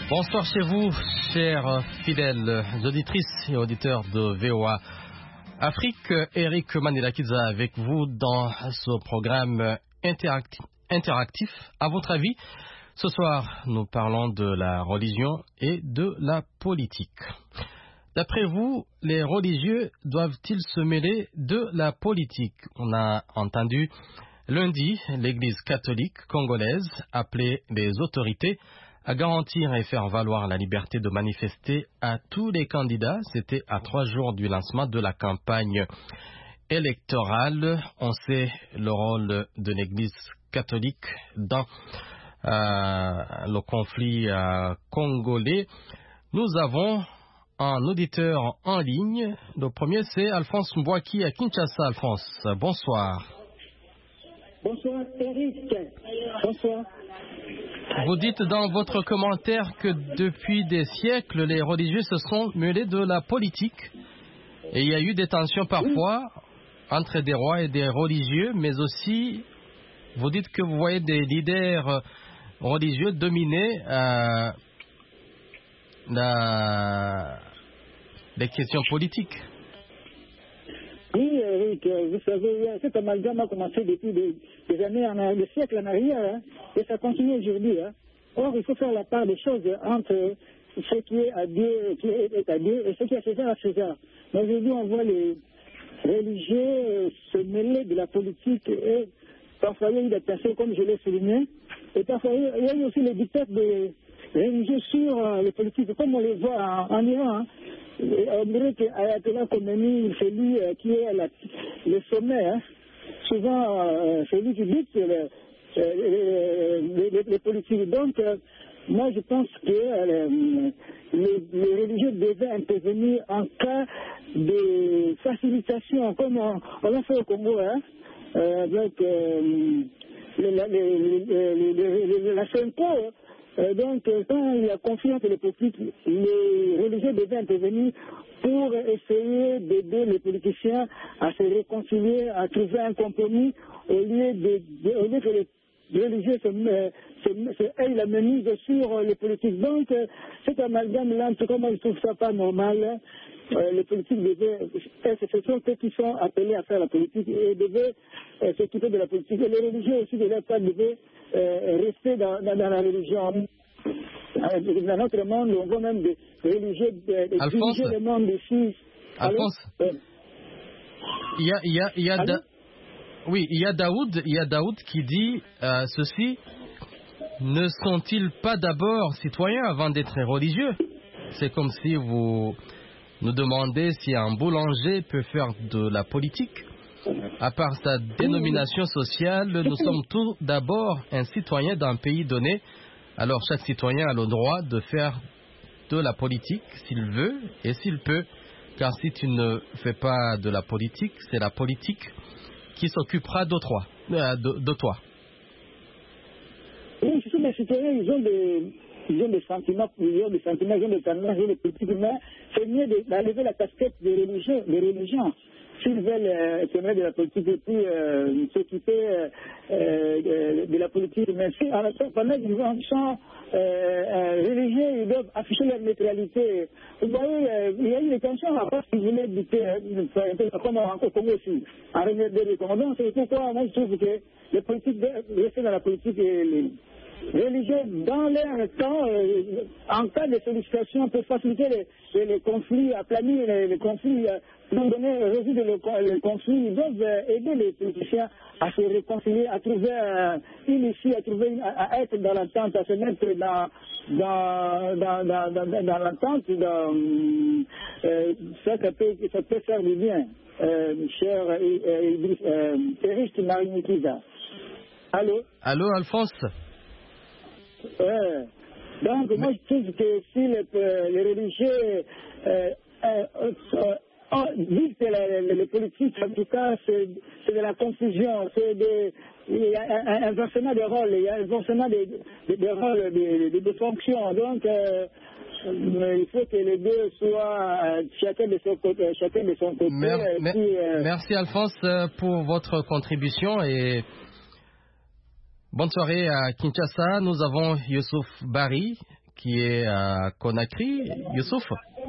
Bonsoir chez vous, chers fidèles auditrices et auditeurs de VOA Afrique. Eric Manilakiza avec vous dans ce programme interactif. À votre avis, ce soir, nous parlons de la religion et de la politique. D'après vous, les religieux doivent-ils se mêler de la politique? On a entendu lundi l'Église catholique congolaise appeler les autorités à garantir et faire valoir la liberté de manifester à tous les candidats. C'était à 3 jours du lancement de la campagne électorale. On sait le rôle de l'Église catholique dans le conflit congolais. Nous avons un auditeur en ligne. Le premier, c'est Alphonse Mbouaki à Kinshasa. Alphonse, bonsoir. Bonsoir Eric. Bonsoir. Vous dites dans votre commentaire que depuis des siècles, les religieux se sont mêlés de la politique. Et il y a eu des tensions parfois entre des rois et des religieux, mais aussi, vous dites que vous voyez des leaders religieux dominer les questions politiques. Oui, Eric, vous savez, cet amalgame a commencé depuis des années, des siècles en arrière, et ça continue aujourd'hui. Or, il faut faire la part des choses entre ce qui est à Dieu, et ce qui est à César à César. Mais aujourd'hui, on voit les religieux se mêler de la politique, et parfois il y a eu des personnes, comme je l'ai souligné, et parfois il y a eu aussi les dictats des religieux sur les politiques, comme on les voit en Iran. On dirait qu'Ayatollah Khomeini, c'est lui qui est le sommet. Souvent, c'est lui qui dicte les politiques. Donc, moi, je pense que les religieux devaient intervenir en cas de facilitation, comme on l'a fait au Congo, avec la CENCO. Donc, quand il y a conflit entre les politiques, les religieux devaient intervenir pour essayer d'aider les politiciens à se réconcilier, à trouver un compromis, au lieu que les religieux aient la mainmise sur les politiques. Donc, cet amalgame-là, en tout cas, moi, je ne trouve ça pas normal. Les politiques devaient, ce sont ceux qui sont appelés à faire la politique et devaient s'occuper de la politique. Et les religieux aussi devaient rester dans la religion. Dans notre monde, on voit même des religieux diriger le monde ici. Alphonse, il y a Daoud qui dit ceci: ne sont-ils pas d'abord citoyens avant d'être religieux? C'est comme si vous nous demandez si un boulanger peut faire de la politique. À part sa dénomination sociale, nous sommes tout d'abord un citoyen d'un pays donné. Alors chaque citoyen a le droit de faire de la politique s'il veut et s'il peut. Car si tu ne fais pas de la politique, c'est la politique qui s'occupera de toi. Oui, ce sont des citoyens, ils ont des sentiments, ils ont des tendances, ils ont des politiques, mais c'est mieux d'enlever la casquette des religions. S'ils veulent s'aimer de la politique et puis s'occuper de la politique, mais si pendant qu'ils sont religieux, ils doivent afficher leur neutralité. Vous voyez, il y a eu des tensions à part qu'ils voulaient dicter, comme au Congo aussi, en remettre des recommandants. C'est pourquoi moi je trouve que les politiques restent dans la politique et les religieux, dans leur temps, en cas de sollicitation, pour faciliter les conflits, aplanir les conflits, résoudre les conflits, ils doivent aider les politiciens à se réconcilier, à trouver une issue, à être dans l'entente, à se mettre dans l'entente, ça peut faire du bien, cher Eric Marinikiza. Allô, Alphonse. Donc, moi, je trouve que si les religieux disent que les politiques, en tout cas, c'est de la confusion, il y a un inversement des rôles, il y a un inversement des rôles, des fonctions. Donc, il faut que les deux soient chacun de son côté. Merci Alphonse pour votre contribution et bonne soirée à Kinshasa. Nous avons Youssouf Bari qui est à Conakry. Youssouf?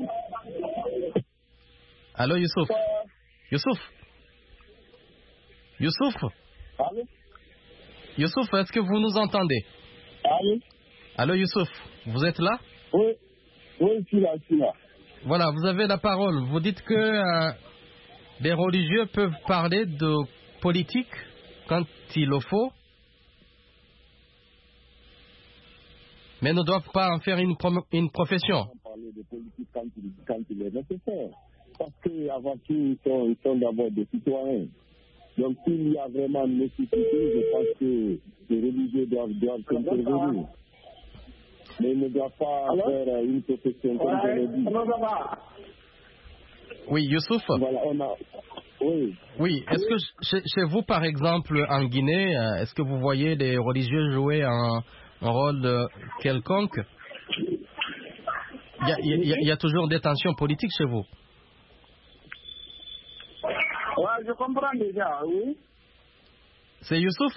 Allô, Youssouf? Youssouf? Youssouf? Allô? Youssouf, est-ce que vous nous entendez? Allô? Allô, Youssouf, vous êtes là? Oui, je suis là. Voilà, vous avez la parole. Vous dites que les religieux peuvent parler de politique quand il le faut, mais ne doivent pas en faire une profession. On parle de politique quand il est nécessaire. Parce qu'avant tout, ils sont d'abord des citoyens. Donc, s'il y a vraiment une nécessité, je pense que les religieux doivent intervenir. Mais ils ne doivent pas faire une profession comme je l'ai dit. Oui, Youssouf. Voilà, oui. Oui, est-ce que chez vous, par exemple, en Guinée, est-ce que vous voyez les religieux jouer un rôle quelconque? Il y a toujours des tensions politiques chez vous? Ouais, je comprends déjà, oui. C'est Youssouf?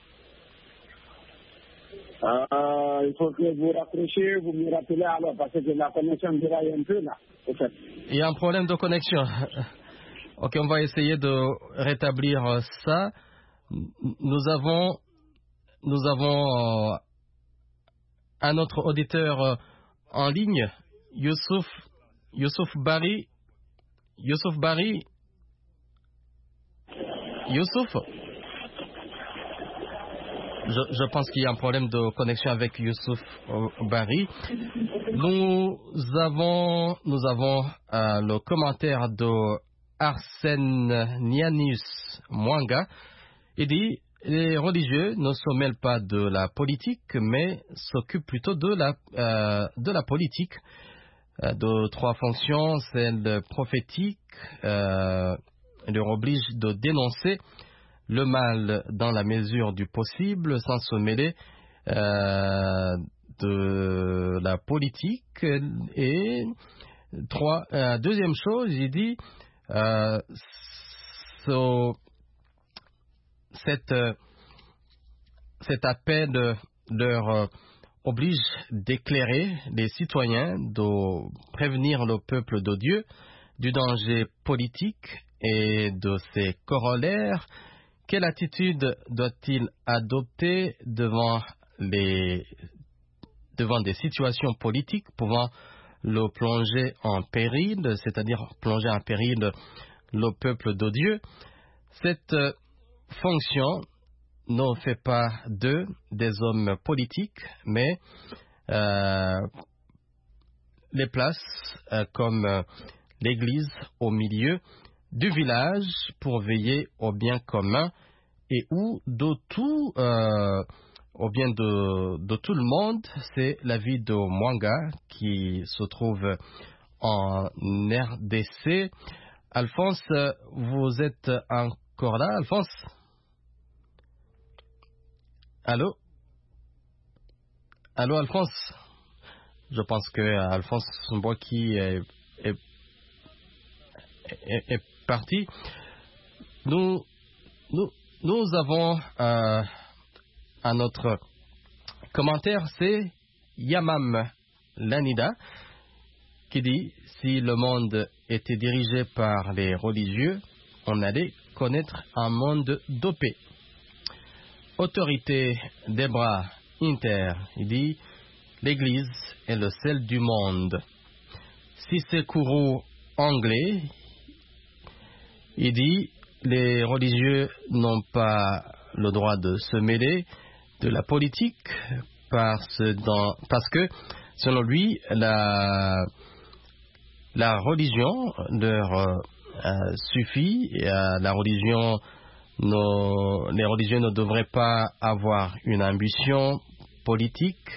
Il faut que vous rapprochiez, vous me rappelez alors, parce que la connexion déraille un peu là, au fait. Il y a un problème de connexion. Ok, on va essayer de rétablir ça. Nous avons un autre auditeur en ligne, Youssouf Bari. Youssouf Bari. Youssouf? Je pense qu'il y a un problème de connexion avec Youssouf Bari. Nous avons le commentaire de Arsène Nianius Mwanga. Il dit: les religieux ne se mêlent pas de la politique, mais s'occupent plutôt de la politique. De trois fonctions, celle prophétique, leur oblige de dénoncer le mal dans la mesure du possible, sans se mêler de la politique. Et deuxième chose, il dit cet appel leur oblige d'éclairer les citoyens, de prévenir le peuple de Dieu du danger politique et de ses corollaires. Quelle attitude doit-il adopter devant des situations politiques pouvant le plonger en péril, c'est-à-dire plonger en péril le peuple de Dieu? Cette fonction ne fait pas d'eux des hommes politiques, mais les place comme l'Église au milieu du village pour veiller au bien commun et où au bien de tout le monde. C'est l'avis de Mwanga qui se trouve en RDC. Alphonse, vous êtes encore là, Alphonse? Allô, Alphonse? Je pense que Alphonse Mbouaki est parti. Nous avons un autre commentaire, c'est Yamam Lanida qui dit: si le monde était dirigé par les religieux, on allait connaître un monde dopé. Autorité Debra Inter, il dit: l'Église est le sel du monde. Si c'est Kourou anglais, il dit: les religieux n'ont pas le droit de se mêler de la politique parce que, selon lui, la religion leur suffit. Les religieux ne devraient pas avoir une ambition politique.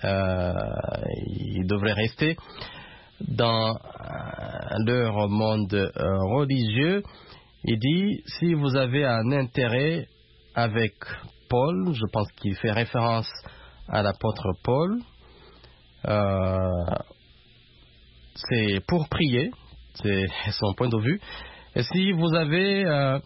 Ils devraient rester dans leur monde religieux. Il dit: si vous avez un intérêt avec Paul, je pense qu'il fait référence à l'apôtre Paul, c'est pour prier, c'est son point de vue. Et si vous avez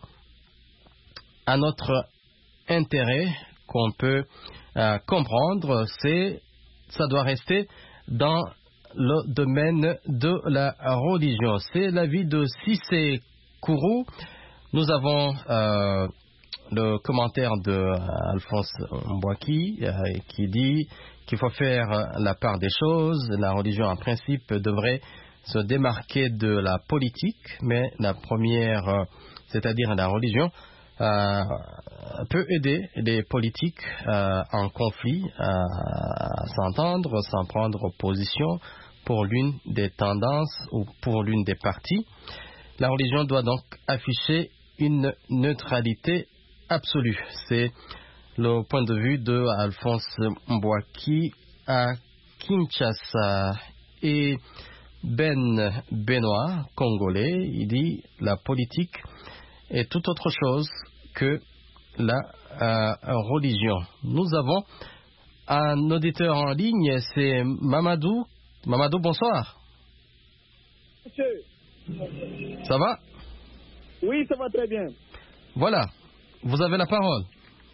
un autre intérêt qu'on peut comprendre, ça doit rester dans le domaine de la religion. C'est l'avis de Cissé Kourou. Nous avons le commentaire de Alphonse Mbouaki qui dit qu'il faut faire la part des choses. La religion, en principe, devrait se démarquer de la politique, mais la première, c'est-à-dire la religion, peut aider les politiques en conflit à s'entendre sans prendre position pour l'une des tendances ou pour l'une des parties. La religion doit donc afficher une neutralité absolue. C'est le point de vue de Alphonse Mbouaki à Kinshasa. Et Benoît, congolais, il dit la politique est tout autre chose que la religion. Nous avons un auditeur en ligne, c'est Mamadou. Mamadou, bonsoir. Monsieur. Ça va? Oui, ça va très bien. Voilà, vous avez la parole.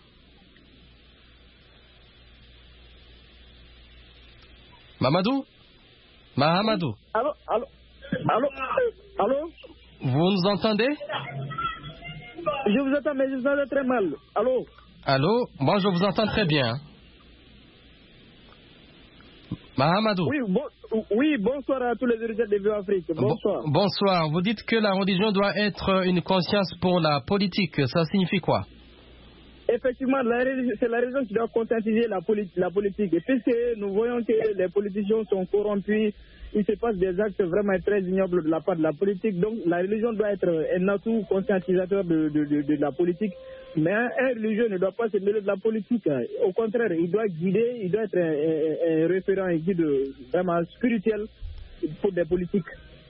Mamadou? Mahamadou? Allô? Vous nous entendez? Je vous entends, mais je vous entends très mal. Allô? Allô? Moi, je vous entends très bien. Mahamadou? Oui, bonsoir à tous les dirigeants de Afrique. Bonsoir. Bonsoir. Vous dites que la religion doit être une conscience pour la politique. Ça signifie quoi? Effectivement, c'est la religion qui doit conscientiser la politique. Puisque nous voyons que les politiciens sont corrompus, il se passe des actes vraiment très ignobles de la part de la politique. Donc la religion doit être un atout conscientisateur de la politique. Mais un religieux ne doit pas se mêler de la politique. Au contraire, il doit guider, il doit être un référent, un guide vraiment spirituel pour des politiques.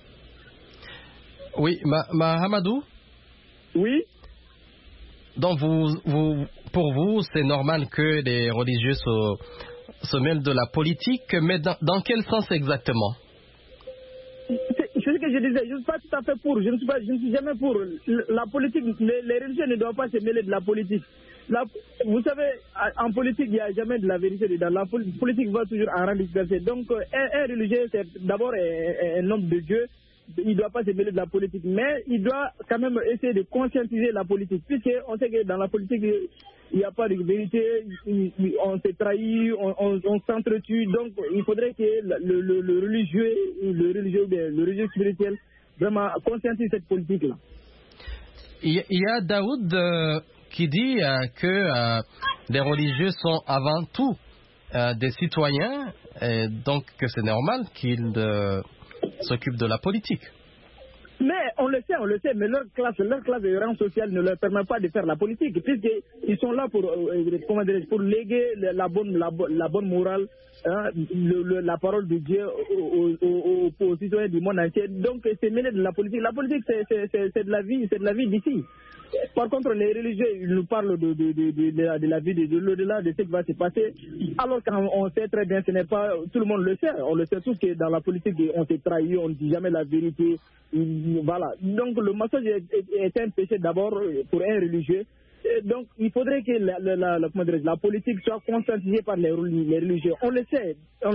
Oui, Mahamadou? Oui. Donc pour vous, c'est normal que les religieux se mêlent de la politique, mais dans quel sens exactement? C'est ce que je disais, je ne suis pas tout à fait pour, je ne suis jamais pour. La politique, les religieux ne doivent pas se mêler de la politique. Vous savez, en politique, il n'y a jamais de la vérité dedans. La politique va toujours en rang dispersé. Donc, un religieux, c'est d'abord un homme de Dieu. Il ne doit pas se mêler de la politique, mais il doit quand même essayer de conscientiser la politique, puisqu'on sait que dans la politique, il n'y a pas de vérité, on se trahit, on s'entretue, donc il faudrait que le religieux spirituel vraiment conscientise cette politique-là. Il y a Daoud qui dit que les religieux sont avant tout des citoyens, et donc que c'est normal qu'ils s'occupent de la politique. Mais on le sait, mais leur classe de rang social ne leur permet pas de faire la politique, puisqu'ils sont là pour léguer la bonne morale, hein, la parole de Dieu aux citoyens du monde entier. Donc c'est mêlé de la politique. La politique, c'est de la vie d'ici. Par contre, les religieux, ils nous parlent de la vie de l'au-delà, de ce qui va se passer. Alors qu'on sait très bien, ce n'est pas, tout le monde le sait. On le sait tous que dans la politique, on s'est trahi, on ne dit jamais la vérité. Voilà. Donc le mensonge est un péché d'abord pour un religieux. Donc il faudrait que la politique soit conscientisée par les religieux. On le sait.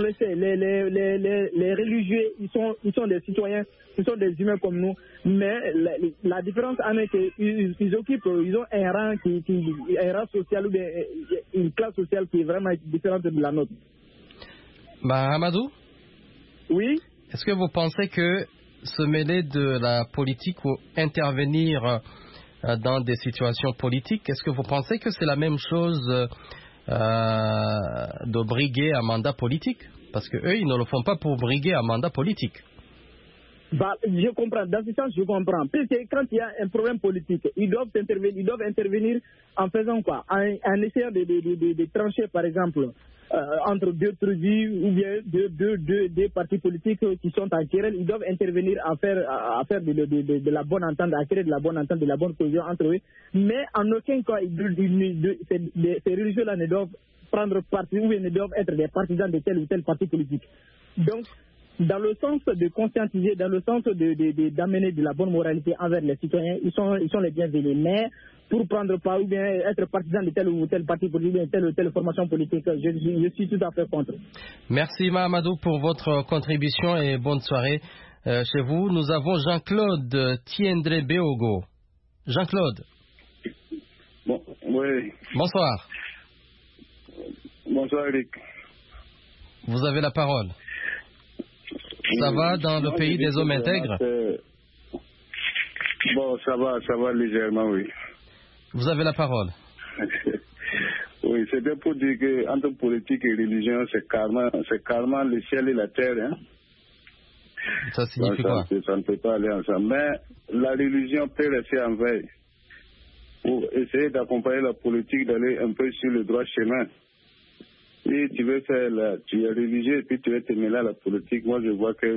Les religieux, ils sont des citoyens, ils sont des humains comme nous. Mais la différence en est qu'ils ils ont un rang social ou bien une classe sociale qui est vraiment différente de la nôtre. Mahamadou? Oui. Est-ce que vous pensez que se mêler de la politique ou intervenir dans des situations politiques, est-ce que vous pensez que c'est la même chose de briguer un mandat politique? Parce qu'eux, ils ne le font pas pour briguer un mandat politique. Je comprends, dans ce sens je comprends. Puisque quand il y a un problème politique, ils doivent intervenir en faisant quoi? En essayant de trancher par exemple entre deux tribus ou bien deux partis politiques qui sont en querelle. Ils doivent intervenir à faire de la bonne entente, à créer de la bonne entente, de la bonne cohésion entre eux. Mais en aucun cas, ces religieux-là ne doivent prendre parti ou bien ne doivent être des partisans de tel ou tel parti politique. Donc, dans le sens de conscientiser, dans le sens d'amener de la bonne moralité envers les citoyens, ils sont les bienvenus. Mais pour prendre part ou bien être partisan de tel ou tel parti politique, de telle ou telle formation politique. Je suis tout à fait contre. Merci Mahamadou pour votre contribution et bonne soirée chez vous. Nous avons Jean-Claude Tiendre Beogo. Jean-Claude. Bon, oui. Bonsoir. Bonsoir Eric. Vous avez la parole. Ça va dans le pays des hommes intègres? Bon, ça va légèrement, oui. Vous avez la parole. Oui, c'était pour dire que entre politique et religion, c'est carrément le ciel et la terre. Hein? Ça signifie quoi? Ça ne peut pas aller ensemble. Mais la religion peut rester en veille pour essayer d'accompagner la politique, d'aller un peu sur le droit chemin. Si tu veux faire tu es religieux et puis tu veux te mêler à la politique, moi je vois que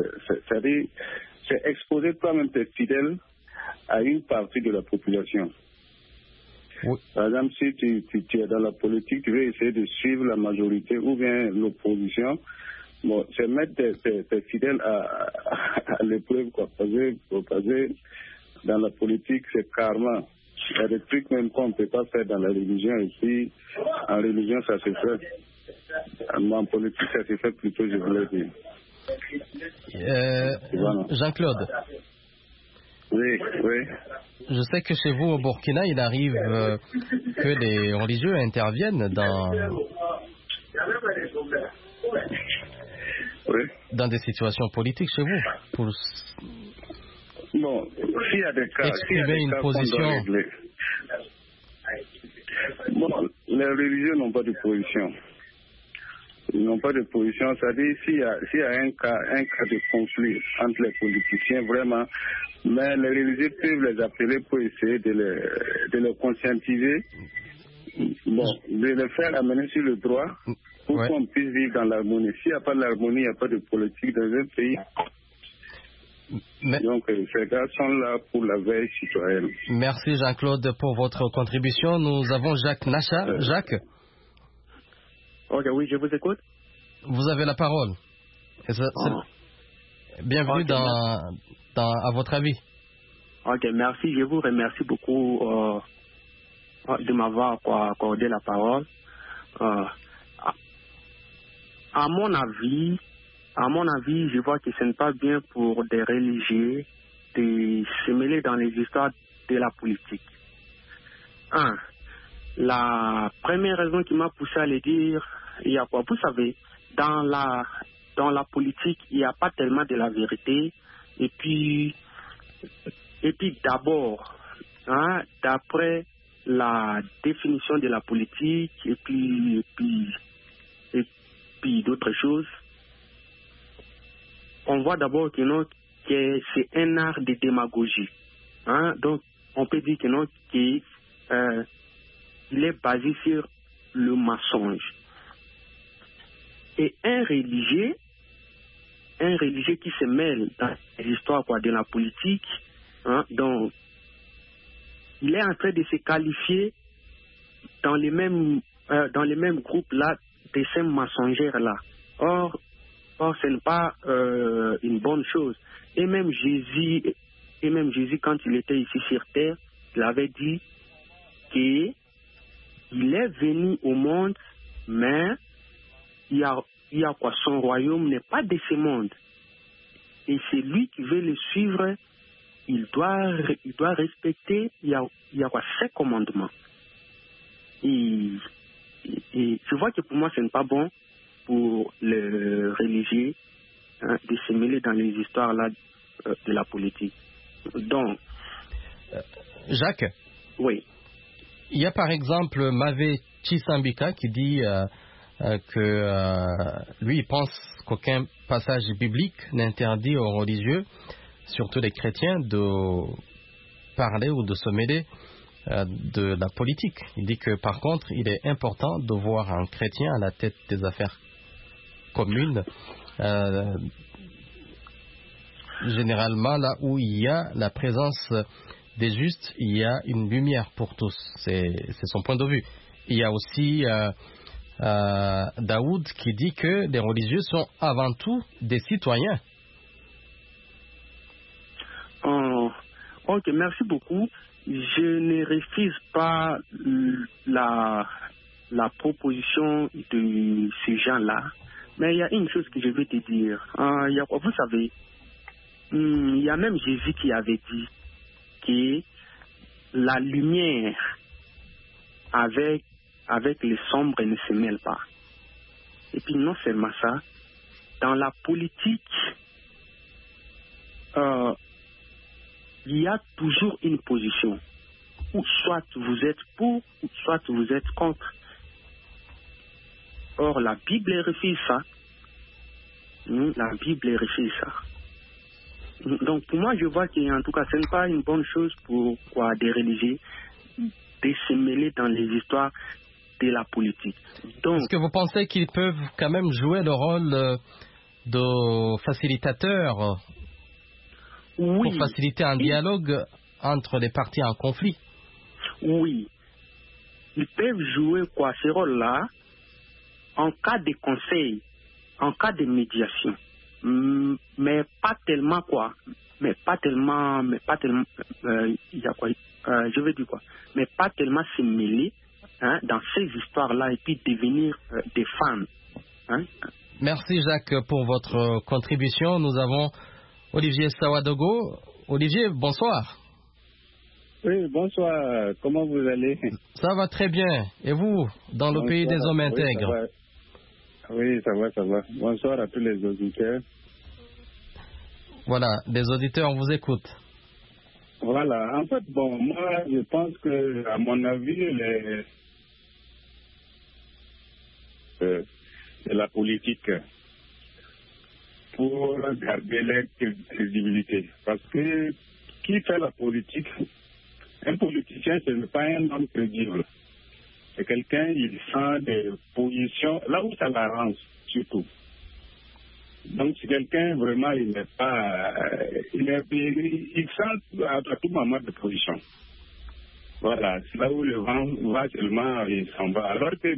c'est exposer toi-même tes fidèles à une partie de la population. Oui. Par exemple, si tu es dans la politique, tu veux essayer de suivre la majorité ou bien l'opposition, bon, c'est mettre tes fidèles à l'épreuve, quoi. Parce que dans la politique, c'est carrément. Il y a des trucs même qu'on ne peut pas faire dans la religion, et puis en religion ça se fait. En politique ça se fait plutôt, je voulais dire. Jean-Claude. Oui. Je sais que chez vous au Burkina, il arrive que les religieux interviennent dans des situations politiques chez vous. Bon, s'il y a des cas, exprimer une position. Bon, les religieux n'ont pas de position. Ils n'ont pas de position. C'est-à-dire, s'il y a un cas de conflit entre les politiciens, vraiment, mais les religieux peuvent les appeler pour essayer de les conscientiser, bon, de les faire amener sur le droit pour qu'on puisse vivre dans l'harmonie. S'il n'y a pas d'harmonie, il n'y a pas de politique dans un pays. Donc, ces gars sont là pour la veille citoyenne. Merci Jean-Claude pour votre contribution. Nous avons Jacques Nacha. Jacques. Ok, oui, je vous écoute. Vous avez la parole. Bienvenue à votre avis. Ok, merci. Je vous remercie beaucoup de m'avoir accordé la parole. À mon avis, je vois que ce n'est pas bien pour des religieux de se mêler dans les histoires de la politique. La première raison qui m'a poussé à le dire, il y a quoi? Vous savez, dans la politique, il n'y a pas tellement de la vérité. Et puis d'abord, d'après la définition de la politique, et puis d'autres choses, on voit d'abord que c'est un art de démagogie. Donc, on peut dire qu'il est basé sur le mensonge. Et un religieux qui se mêle dans l'histoire de la politique, donc, il est en train de se qualifier dans les mêmes groupes là de ces mensongères là. Or, ce n'est pas une bonne chose. Et même Jésus, quand il était ici sur terre, il avait dit qu'il est venu au monde, mais il y a quoi? Son royaume n'est pas de ce monde. Et c'est lui qui veut le suivre. Il doit respecter. Il y a quoi? Ses commandements. Et je vois que pour moi, ce n'est pas bon pour les religieux de se mêler dans les histoires là de la politique. Donc, Jacques. Oui. Il y a par exemple Mavé Chisambika qui dit que lui il pense qu'aucun passage biblique n'interdit aux religieux, surtout les chrétiens, de parler ou de se mêler de la politique. Il dit que par contre il est important de voir un chrétien à la tête des affaires communes, généralement là où il y a la présence des justes, il y a une lumière pour tous. C'est son point de vue. Il y a aussi Daoud qui dit que les religieux sont avant tout des citoyens. Ok, merci beaucoup. Je ne refuse pas la proposition de ces gens-là, mais il y a une chose que je veux te dire. Vous savez, il y a même Jésus qui avait dit que la lumière avec les sombres ne se mêle pas. Et puis non seulement ça, dans la politique, il y a toujours une position où soit vous êtes pour, ou soit vous êtes contre. Or, la Bible refuse ça. La Bible refuse ça. Donc, pour moi, je vois qu'en tout cas, ce n'est pas une bonne chose pour des religieux de se mêler dans les histoires de la politique. Donc, est-ce que vous pensez qu'ils peuvent quand même jouer le rôle de facilitateur pour faciliter un dialogue entre les parties en conflit? Oui. Ils peuvent jouer ce rôle-là en cas de conseil, en cas de médiation. Mais pas tellement mais pas tellement je veux dire mais pas tellement se mêler dans ces histoires-là et puis devenir des fans. Merci Jacques pour votre contribution. Nous avons Olivier Sawadogo. Olivier, bonsoir. Oui, bonsoir. Comment vous allez? Ça va très bien. Et vous, dans le pays des hommes intègres? Oui, ça va. Bonsoir à tous les auditeurs. Voilà, les auditeurs vous écoutent. Voilà, en fait, moi, je pense que, à mon avis, de la politique pour garder leur crédibilité. Parce que qui fait la politique, un politicien, ce n'est pas un homme crédible. C'est quelqu'un, il sent des positions, là où ça l'arrange, surtout. Donc, si quelqu'un, vraiment, il n'est pas... il sent à tout moment de position. Voilà, c'est là où le vent va seulement, il s'en va. Alors que,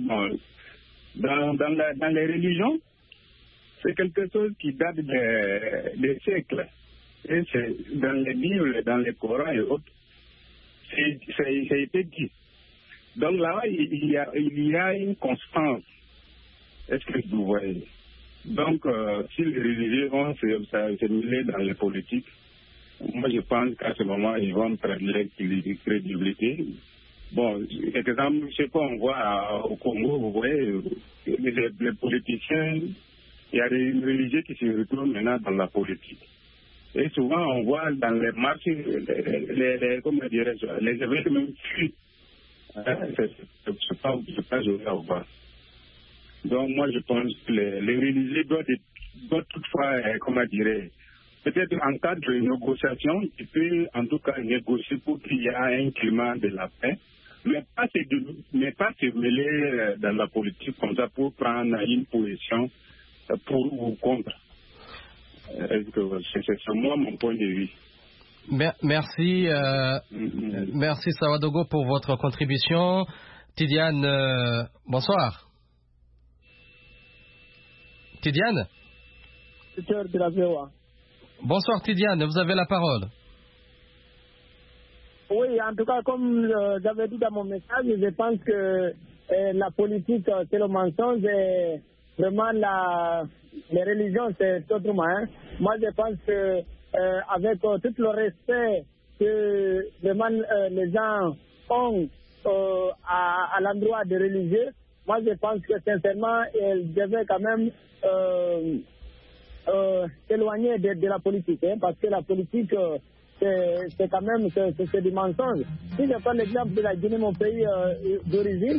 dans les religions, c'est quelque chose qui date des siècles. Et c'est dans les livres, dans les Corans et autres, ça a été dit. Donc là, il y a une constance. Est-ce que vous voyez? Donc, si les religieux vont se mêler dans les politiques, moi je pense qu'à ce moment, ils vont perdre leur crédibilité. Bon, exemple, je sais pas, on voit au Congo, vous voyez, les politiciens, il y a des religieux qui se retrouvent maintenant dans la politique. Et souvent, on voit dans les marches, comment dirais-je, les événements fuient. C'est pas joli à voir. Donc, moi, je pense que les religieux doivent toutefois, comment dirais, peut-être en cas de négociation, tu peux en tout cas négocier pour qu'il y ait un climat de la paix, mais pas se mêler dans la politique comme ça pour prendre une position pour ou contre. C'est moi mon point de vue. Merci, merci Sawadogo pour votre contribution. Tidiane, bonsoir. Tidiane? Bonsoir Tidiane, vous avez la parole. Oui, en tout cas, comme j'avais dit dans mon message, je pense que la politique, c'est le mensonge et vraiment les religions, c'est autrement. Moi, je pense que avec tout le respect que vraiment les gens ont à l'endroit des religieux, moi, je pense que sincèrement, ils devaient quand même s'éloigner de la politique, parce que la politique, c'est quand même c'est du mensonge. Si je prends l'exemple de la Guinée, mon pays d'origine,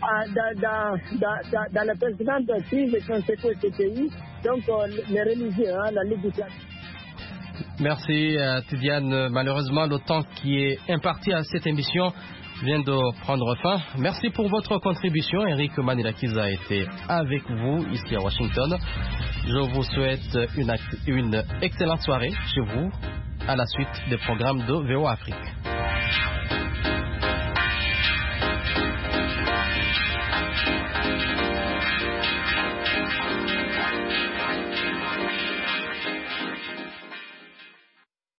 dans la précédente crise qui ont secoué ce pays, donc les religieux, la Ligue islamique. Merci Tidiane. Malheureusement, le temps qui est imparti à cette émission vient de prendre fin. Merci pour votre contribution. Eric Manilakiza a été avec vous ici à Washington. Je vous souhaite une excellente soirée chez vous à la suite des programmes de VOA Afrique.